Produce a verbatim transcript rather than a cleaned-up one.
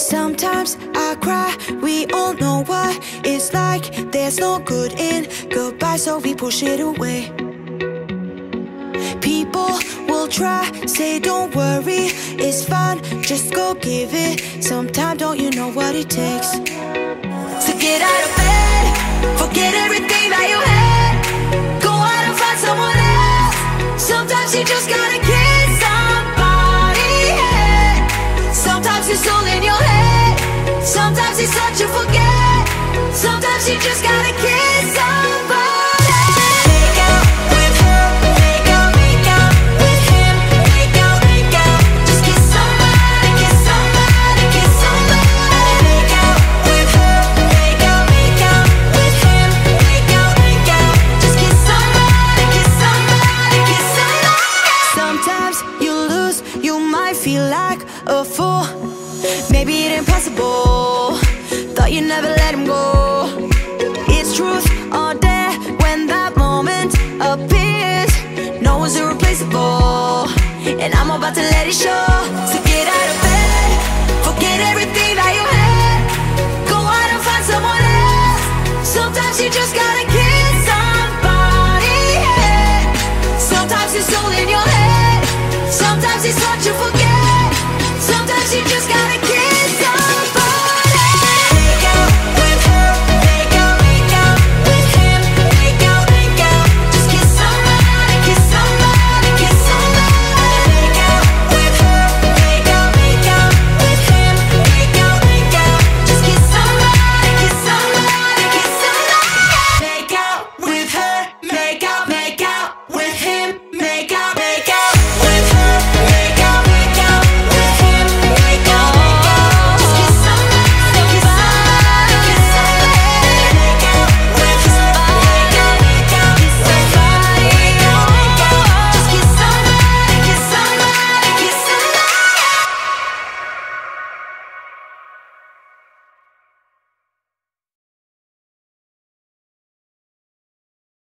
Sometimes I cry, we all know what it's like. There's no good in goodbye, so we push it away. People will try, say don't worry, it's fine, just go give it some time. Don't you know what it takes to get out of bed? Forget everything that you had, go out and find someone else. Sometimes you just gotta kiss somebody, yeah. Sometimes it's all in your head, sometimes it's hard to forget. Sometimes you just gotta kiss somebody. Make out with her, make out, make out with him. Make out, make out, just kiss somebody, kiss somebody, kiss somebody. Make out with her, make out, make out with him. Make out, make out, just kiss somebody, kiss somebody, kiss somebody. Sometimes you lose, you might feel like a fool. Maybe it ain't possible, thought you never let him go. It's truth or dare, when that moment appears, no one's irreplaceable, and I'm about to let it show. So get out of